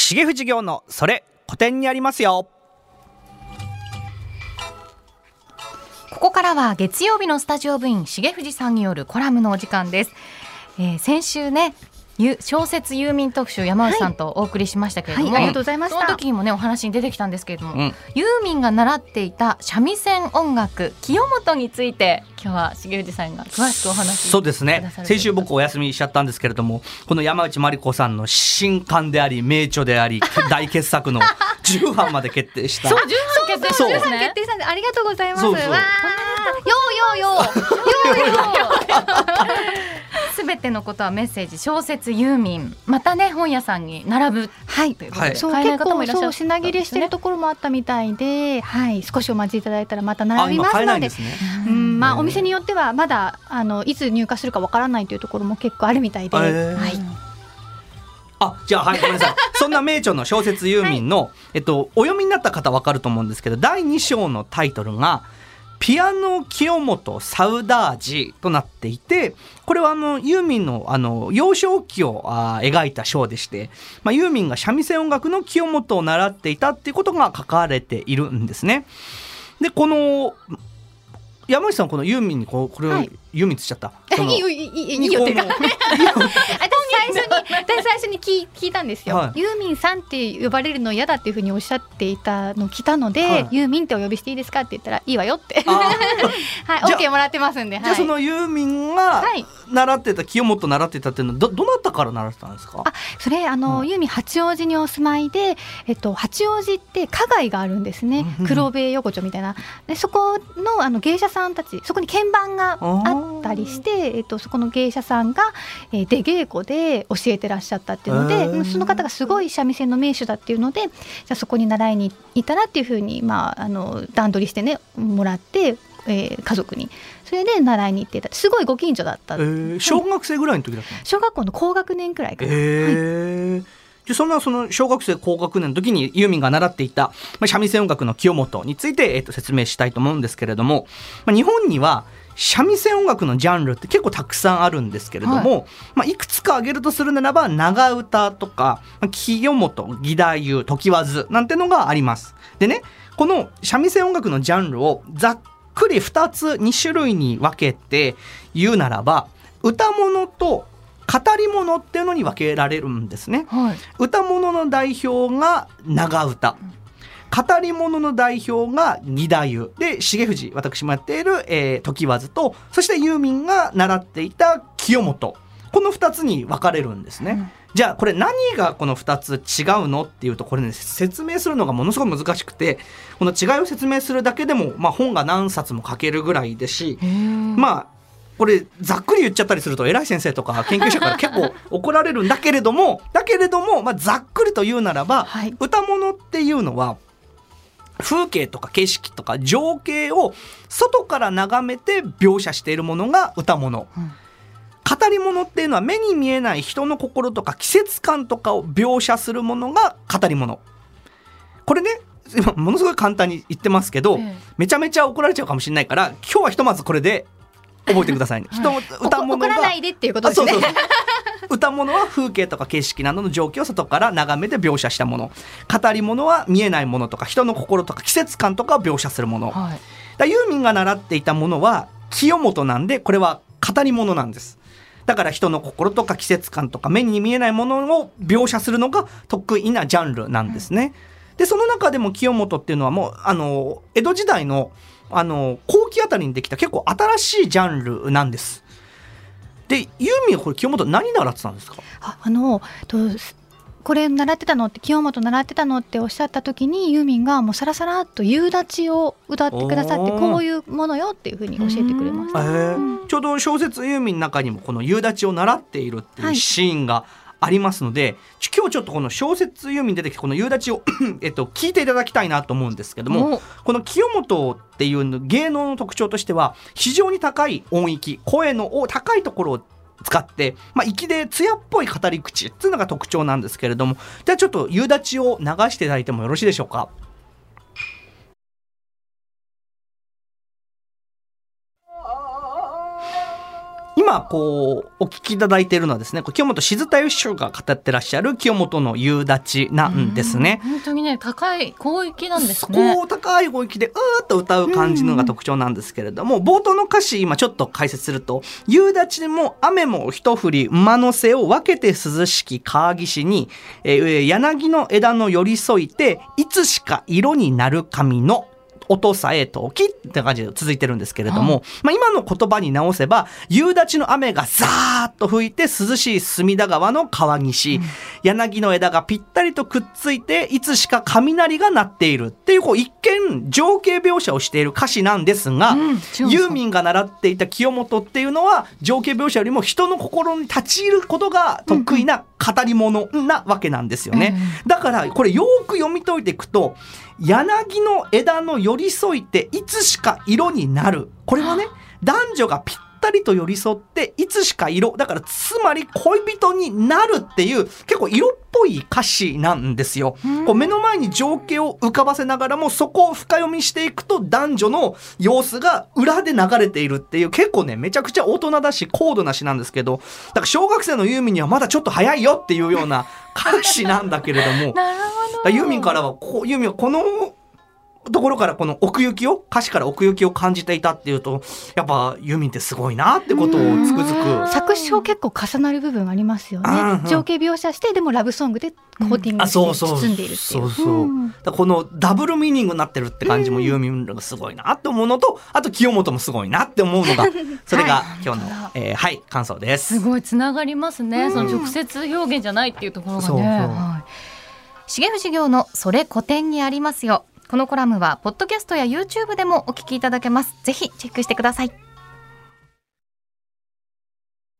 重藤業のそれ古典にありますよ。 ここからは月曜日のスタジオ部員重藤さんによるコラムのお時間です。先週ね小説ユーミン特集山内さんとお送りしましたけれども、 ありがとうございました。 その時にもねお話に出てきたんですけれども、ユーミンが習っていた三味線音楽清本について今日は重藤さんが詳しくお話しそうですね。先週僕お休みしちゃったんですけれども、この山内まりこさんの新刊であり名著であり大傑作の10版まで決定したそう10版決定したんですね。 決定したんでありがとうございます。 そうそうわーよすべてのことはメッセージ小説ユーミンまたね本屋さんに並ぶ、 はいということで、 そう買えない結構方もいらっしゃるそう品切れしてるところもあったみたいで、はい、少しお待ちいただいたらまた並びます買えなので、 いんですね。 お店によってはまだいつ入荷するかわからないというところも結構あるみたいで、はい、 じゃあはいごめんなさいそんな名著の小説ユーミンの、お読みになった方わかると思うんですけど、第2章のタイトルがピアノ清本サウダージとなっていて、これはユーミンの幼少期を描いた章でして、ユーミンが三味線音楽の清本を習っていたっていうことが書かれているんですね。でこの山内さんこのユーミンにこれを、 はい、 ユーミンつっちゃったいいよってか私最初に聞いたんですよ、 はい、 ユーミンさんって呼ばれるの嫌だっていうふうにおっしゃっていたの来たので、はい、ユーミンってお呼びしていいですかって言ったらいいわよってはい、OK もらってますんで、 じゃあそのユーミンが習ってた、清本習ってたっていうのはどなたから習ってたんですか？ それユーミン八王子にお住まいで、八王子って花街があるんですね。黒部横丁みたいなで、そこの芸者さんたち、そこに鍵盤があったりして、そこの芸者さんが、出稽古で教えてらっしゃったっていうので、その方がすごい三味線の名手だっていうので、じゃあそこに習いに行ったらっていうふうに、段取りしてねもらって、家族にそれで習いに行っていた、すごいご近所だった、 小学生ぐらいの時だったの？ 小学校の高学年くらいかな、 でその小学生高学年の時にユーミンが習っていた、三味線音楽の清本について、説明したいと思うんですけれども、日本には三味線音楽のジャンルって結構たくさんあるんですけれども、いくつか挙げるとするならば長唄とか清本、義太夫、常磐なんてのがあります。でね、この三味線音楽のジャンルをざっくり2種類に分けて言うならば、歌物と語り物っていうのに分けられるんですね、歌物の代表が長唄、語り物の代表が義太夫で、重藤私もやっている、常磐と、そしてユーミンが習っていた清本、この2つに分かれるんですね、じゃあこれ何がこの2つ違うのっていうと、これね説明するのがものすごく難しくて、この違いを説明するだけでも、本が何冊も書けるぐらいですし、これざっくり言っちゃったりすると偉い先生とか研究者から結構怒られるんだけれどもざっくりと言うならば、歌物っていうのは風景とか景色とか情景を外から眺めて描写しているものが歌物、語り物っていうのは目に見えない人の心とか季節感とかを描写するものが語り物。これね今ものすごい簡単に言ってますけど、めちゃめちゃ怒られちゃうかもしれないから、今日はひとまずこれで覚えてくださいね。歌物が怒らないでっていうことですね。 そう歌物は風景とか景色などの状況を外から眺めて描写したもの、語り物は見えないものとか人の心とか季節感とかを描写するもの、だユーミンが習っていたものは清本なんで、これは語り物なんです。だから人の心とか季節感とか目に見えないものを描写するのが得意なジャンルなんですね、でその中でも清本っていうのはもう江戸時代の後期あたりにできた結構新しいジャンルなんです。でユーミンはこれ清本何習ってたんですか？ これ習ってたのって清本習ってたのっておっしゃった時に、ユーミンがもうサラサラっと夕立を歌ってくださって、こういうものよっていうふうに教えてくれました、 ちょうど小説ユーミンの中にもこの夕立を習っているっていうシーンがありますので、今日ちょっとこの小説ユーミン出てきてこの夕立を聞いていただきたいなと思うんですけども、この清本っていう芸能の特徴としては非常に高い音域、声の高いところを使って、粋で艶っぽい語り口っていうのが特徴なんですけれども、じゃあちょっと夕立を流していただいてもよろしいでしょうか？今今こうお聞きいただいているのはですね、清本静太夫師匠が語ってらっしゃる清本の夕立なんですね。 本当にね、高い広域なんですね。 こう高い広域でーっと歌う感じのが特徴なんですけれども、冒頭の歌詞今ちょっと解説すると、夕立でも雨も一降り馬の背を分けて涼しき川岸に、柳の枝の寄り添いていつしか色になる髪の音さえときって感じで続いてるんですけれども、今の言葉に直せば、夕立の雨がザーッと吹いて涼しい隅田川の川岸、柳の枝がぴったりとくっついていつしか雷が鳴っているっていう、一見情景描写をしている歌詞なんですが、ユーミンが習っていた清本っていうのは情景描写よりも人の心に立ち入ることが得意な語り物なわけなんですよね。だからこれよく読み解いていくと、柳の枝の寄り添いていつしか色になる、これはね、男女がぴったりと寄り添っていつしか色だから、つまり恋人になるっていう結構色っぽい歌詞なんですよ。こう目の前に情景を浮かばせながらも、そこを深読みしていくと男女の様子が裏で流れているっていう、結構ねめちゃくちゃ大人だし高度な詩なんですけど、だから小学生のユーミンにはまだちょっと早いよっていうような歌詞なんだけれどもなるほど。 ユーミンからはユーミンはこのところからこの奥行きを、歌詞から奥行きを感じていたっていうと、やっぱユーミンってすごいなってことをつくづく。 作詞を結構重なる部分ありますよね。情景描写してでもラブソングでコーティングして包んでいるっていう。 だからこのダブルミーニングになってるって感じもユーミンがすごいなって思うのと、あと清本もすごいなって思うのが、それが今日の、感想です。 すごいつながりますね。その直接表現じゃないっていうところがね。重藤業のそれ古典にありますよ。このコラムはポッドキャストや YouTube でもお聞きいただけます。ぜひチェックしてください。